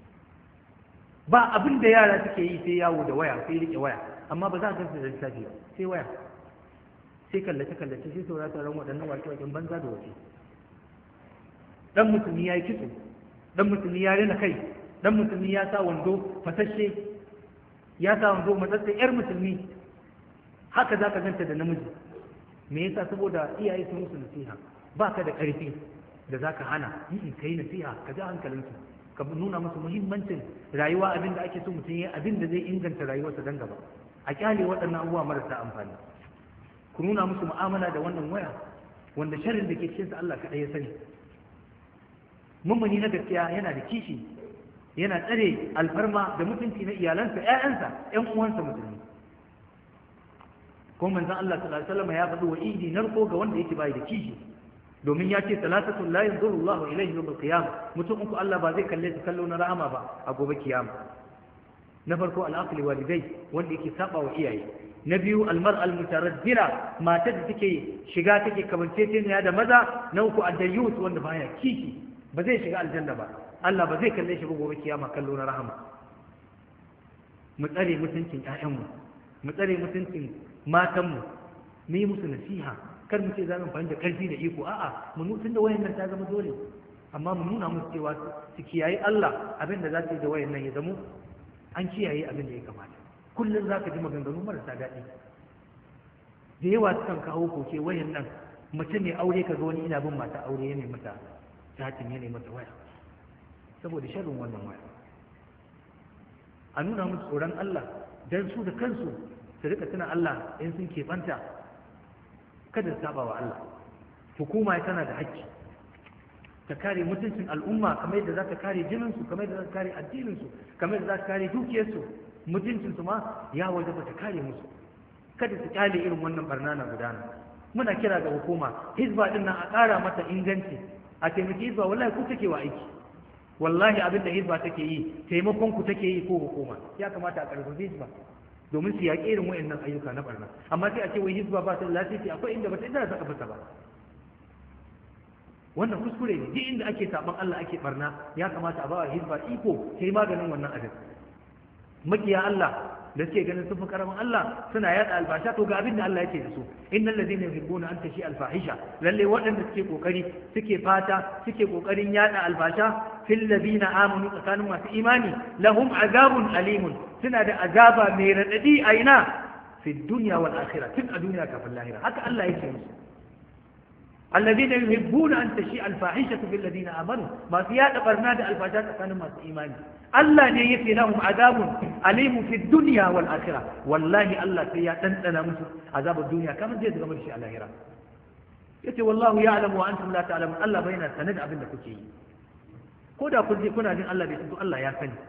ba abin da yara suke yi sai yawo da waya sai rike waya amma ba za a gansu da lissafi ba sai waya sai kallace kallace sai saurata ran waɗannan waƙe-waƙen banza da waje dan musulmi ya yi kitso dan musulmi ya rena kai dan musulmi ya sa wando fasashe ya sa wando matsatsen yar musulmi haka za ka ganta da namiji me yasa saboda iyaye sun musu nasiha ba ka da ƙarfi da za ka hana ka yi nasiha ka ji hankalinsu ka nuna musu muhimmancin rayuwa abin da ake so mutum ya abin da zai inganta rayuwarsa don gaba a kyale waɗannan abubuwa marasa amfani ku nuna musu mu'amala da wannan waya wanda sharrin da ke cikinsa Allah kaɗai ya sani mummuni na gaskiya yana da kishi yana tsare alfarma da mutunci na iyalansa ƴaƴansa ƴan uwansa musulmi ko manzon Allah sallallahu alaihi wasallam ya faɗi wa idi narko ga wanda yake bai da kishi domin ya ce salatatun la yanzuru Allahu ilayhi yawm al-qiyamah mutum uku Allah ba zai kalle su kallo na rahama ba a gobe kiyama na farko al-aqli walidai wanda yake saba wa iyaye na biyu al-mar'a al-mutaraddila matar da take shiga take kamanceceniya da maza na uku ad-dayyus wanda baya kishi ba zai shiga aljanna ba Allah ba zai kalle shi ba gobe kiyama kallo na rahama mu tsare mutuncin ƴaƴanmu mu tsare mutuncin matanmu mu yi musu nasiha kar mu ce za mu amfani da ƙarfi da iko a'a mu nutun da wayan nan ta zama dole amma mu nuna musu cewa su kiyaye Allah abin da za su yi da wayan nan ya zamo an kiyaye abin da ya kamata kullum za ka ji maganganu marasa daɗi da yawa sukan kawo koke wayan nan mace mai aure ka ga wani ina bin mata aure ya mata chatin ya mata waya saboda sharrin wannan waya a nuna musu tsoron Allah dan su da kansu su rika tuna Allah in sun keɓanta kada su saba wa Allah hukuma tana da haƙƙi ta kare mutuncin al'umma kamar yadda za ta kare jininsu kamar yadda za ta kare addininsu kamar yadda za ta kare dukiyarsu mutuncinsu ma ya waje ba ta kare musu kada su kyale irin wannan barna na gudana muna kira ga hukuma hizba din nan a ƙara mata inganci a taimaki hizba wallahi ku take wa aiki wallahi abin da hizba take yi taimakon ku take yi ko hukuma ya kamata a ƙarfafa hizba domin su yaƙi irin wa'annan ayyuka na barna amma sai a ce wai hizba ba ta da lafiya akwai inda ba ta inda ta kafa ba wannan kuskure ne duk inda ake saban Allah ake barna ya kamata a ba wa hizba iko sai maganin wannan abin makiya Allah da suke ganin sun fi karamin Allah suna yada albasha to ga abin da Allah yake da su innal ladina yuhibbuna an tashi alfahisha lalle waɗanda suke kokari suke fata suke kokarin yada albasha fil ladina amanu tsakanin masu imani lahum azabun alimun suna da azaba mai radadi a ina fi dunya wal akhirah tun a duniya kafin lahira haka Allah yake musu الذين يحبون أن تشيء الفاحشة في الذين آمنوا ما فيها تقرنا الفاحشة كانوا ما في إيمان الله يفي لهم عذاب أليم في الدنيا والآخرة والله الله فيها تنتنا مثل عذاب الدنيا كما جيد غمر شيء على الآخرة يتي والله يعلم وأنتم لا تعلمون الله بين سندع بنا كتي كودا كنا دين الله بيسنتو الله يا فني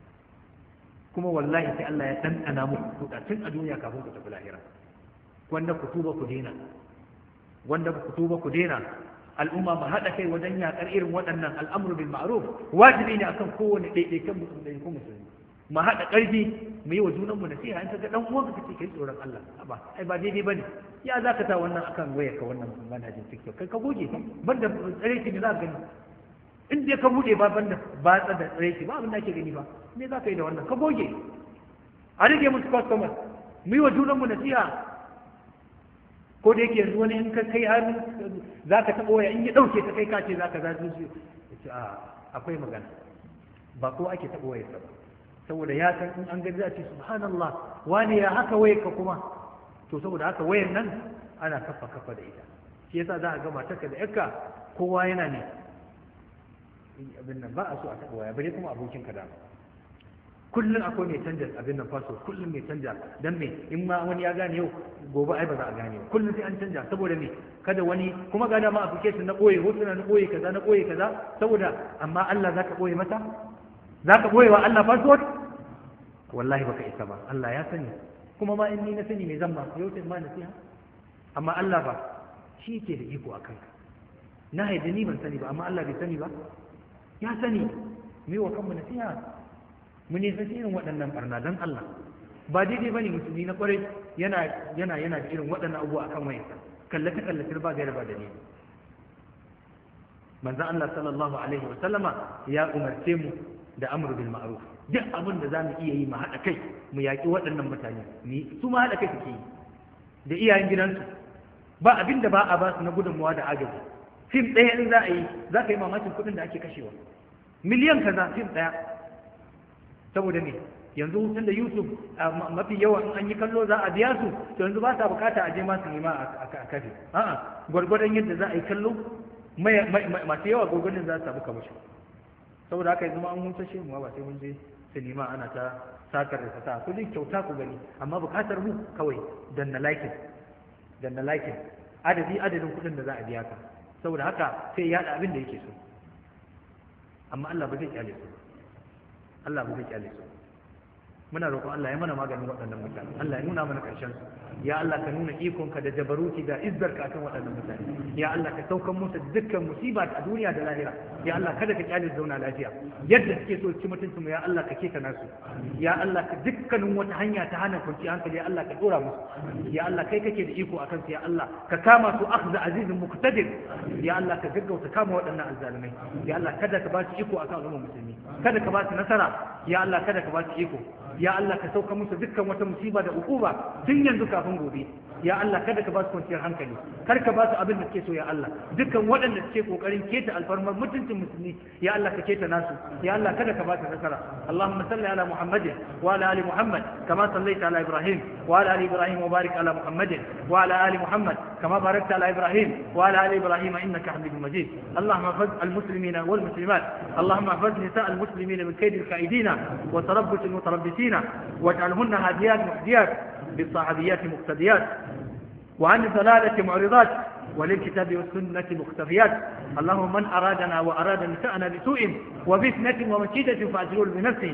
كما والله في الله يتنتنا مثل تن الدنيا كفوك في الآخرة وأن كتوبة كدينا wanda ku tuba ku daina al'umma mu haɗa kai wajen yaƙar irin waɗannan al'amru bil ma'ruf wajibi ne akan kowane ɗaiɗaikan musulmi ko musulmi mu haɗa ƙarfi mu yi wa junan mu nasiha in kaga dan uwanka kace kai tsoron Allah ba ai ba daidai bane ya zaka ta wannan akan wayar ka wannan manhajin TikTok kai ka goge banda tsare ki ne za ka gani in dai ka bude ba banda ba da tsare ki ba abin da ake gani ba me za ka yi da wannan ka goge a rage musu customer mu yi wa junan mu nasiha ko da yake yanzu wani in ka kai har za ka taɓa waya in ya ɗauke ta kai kace za ka zazu su ya ce akwai magana ba ko ake taɓa wayar ba saboda ya san in an gani za a ce subhanallah wani ya haka wayar ka kuma to saboda haka wayar nan ana kafa kafa da ita shi yasa za a ga matarka da yarka kowa yana ne abin nan ba a so a taɓa waya bare kuma abokinka da kullum akwai mai canja abin nan faso kullum mai canja dan me in ma wani ya gane yau gobe ai ba za a gane ba kullum sai an canja saboda me kada wani kuma ga dama application na boye hotuna na boye kaza saboda amma Allah zaka boye mata zaka boye wa Allah password wallahi baka isa ba Allah ya sani kuma ma in ni na sani me zan ma yau sai ma nasiha amma Allah ba shi ke da iko akan ka na haida ni ban sani ba amma Allah bai sani ba ya sani me wa kanmu nasiha mu ne sai irin waɗannan barna dan Allah ba daidai bane musulmi na kwarai yana da irin waɗannan abubuwa akan wayarsa kallace ba gaira ba dalili manzon Allah sallallahu alaihi wa sallama ya umarce mu da amru bil ma'ruf. Duk abin da zamu iya yi mu haɗa kai mu yaƙi waɗannan mutane su ma haɗa kai suke yi da iyayen gidansu, ba abin da ba a ba su na gudunmuwa da agaji. Fim ɗaya in za a yi za ka yi mamakin kuɗin da ake kashewa, miliyan kaza fim ɗaya. Saboda ne yanzu hutun da YouTube mafi yawa in an yi kallo za a biya su, to yanzu ba sa bukata a je ma su nema a kafe. A'a, gwargwadon yadda za a yi kallo masu yawa gwargwadon za su samu kamashi. Saboda haka yanzu ma an hutashe mu ba sai mun je sinima ana ta sakar da ta ku dai kyauta ku gani, amma bukatar mu kawai danna like adadin kuɗin da za a biya ka. Saboda haka sai ya abin da yake so, amma Allah ba zai kyale su. Allah ba zai kyale su. Muna roƙon Allah ya mana maganin waɗannan mutane, Allah ya nuna mana ƙarshen su. Ya Allah ka nuna ikonka da jabaruti da izzarka akan waɗannan mutane. Ya Allah ka saukan musu dukkan musiba a duniya da lahira. Ya Allah kada ka kyale zauna lafiya. Yadda suke so ci mutuncin mu ya Allah ka keta nasu. Ya Allah ka dukkanin wata hanya ta hana kwanci hankali ya Allah ka dora musu. Ya Allah kai kake da iko akan su ya Allah ka kama su akhza azizun muqtadir. Ya Allah ka gaggauta kama waɗannan azzalumai. Ya Allah kada ka ba su iko akan al'ummar musulmi. Kada ka ba su nasara. Ya Allah kada ka ba su iko. Ya Allah ka sauka musu dukkan wata musiba da ukuba tun yanzu kafin gobe. Ya Allah kada ka ba su kwanciyar hankali, kar ka ba su abin da suke so ya Allah. Dukkan waɗanda suke kokarin keta alfarmar mutuncin musulmi ya Allah ka keta nasu. Ya Allah kada ka ba su nasara. Allahumma salli ala Muhammadin wa ala ali Muhammad kama sallaita ala Ibrahim wa ala ali Ibrahim wa barik ala Muhammadin wa ala ali Muhammad kama barakta ala Ibrahim wa ala ali Ibrahim innaka Hamidum Majid. Allahumma ihfaz al-muslimina wal muslimat. Allahumma ihfaz nisa al-muslimina min kayd al-kaidina wa tarabbus al-mutarabbisin واجعلهن هاديات مهديات بالصحابيات مقتديات وعن الضلالة معرضات وللكتاب والسنة مختفيات. اللهم من أرادنا وأراد نساءنا بسوء وفتنة ومكيدة فأجره بنفسه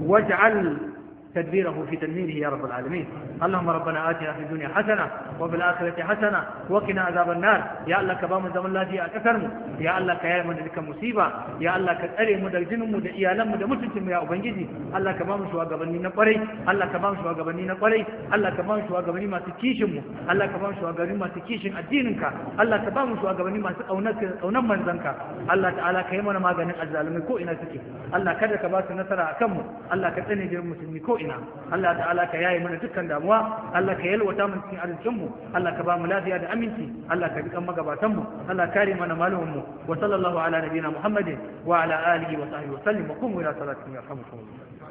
واجعل تدبيره في تدميره يا رب العالمين. اللهم ربنا آتنا في الدنيا حسنة وفي الآخرة حسنة وقنا عذاب النار. يا الله كبام زمن الله في أكثرم. يا الله كيا من ذلك مصيبة. يا الله كأري مدرجين مد إيالم مد مسلم يا أبنجدي. الله كبام شو أقبلني نقري. الله كبام شو أقبلني نقري. الله كبام شو أقبلني ما تكيشم. الله كبام شو أقبلني ما تكيشم الدينك. الله كبام شو أقبلني ما أو نمن زنك. الله تعالى كيا من ما جن الظالم كو إنا سكي. الله كذا كباس نصر أكم. الله كتني جل مسلم كو Allah ta'ala ka yaye mana dukkan damuwa, Allah ka yalwata mu cikin arzikin mu, Allah ka ba mu lafiya da aminci, Allah ka dukan magabatan mu, Allah kare mana malumin mu. Wa sallallahu ala nabiyina Muhammadin wa ala alihi wa sahbihi wa sallim wa qumu ila salatikum yarhamukum.